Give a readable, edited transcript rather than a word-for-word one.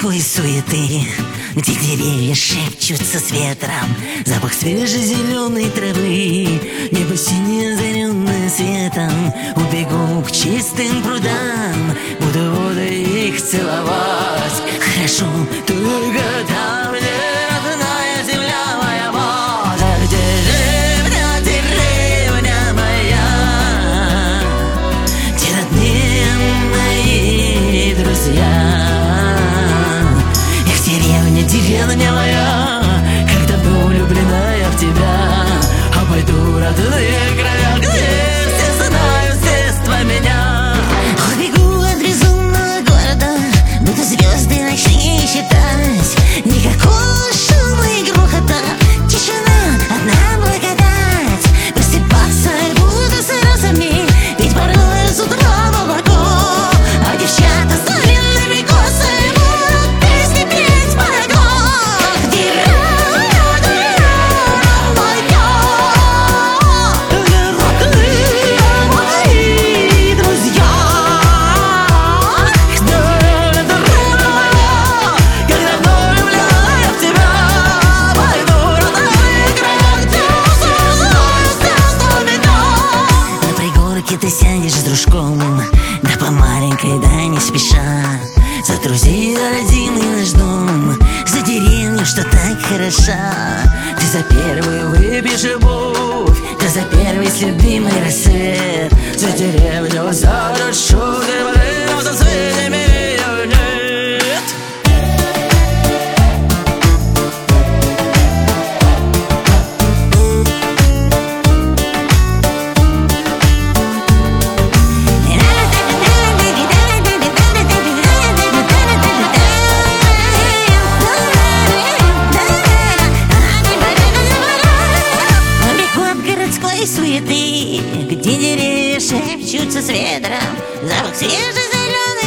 городской суеты, где деревья шепчутся с ветром, запах свежезеленой травы, небо синее озаренное светом. Убегу к чистым прудам, буду воды их целовать. Хорошо, только там, где родная земля моя мать. Деревня моя, где родные мои друзья. Деревня моя, как давно влюблена я в тебя. Обойду родные края, где все знают с детства меня. Убегу от безумного города, буду звезды ночные считать. Никакого шума и грохота, тишина, одна благодать. Просыпаться буду с розами, ведь порой с утра молоко. А девчата с длинными косами будут песни петь по. Ты сядешь с дружком, да по маленькой, да не спеша. За друзей, за родимый наш дом, за деревню, что так хороша. Ты за первую выпьешь любовь, ты за первый с любимый рассвет. За деревню, за душу, ты в за свете ее нет. Суеты, где деревья шепчутся с ветром, запах свежей зеленой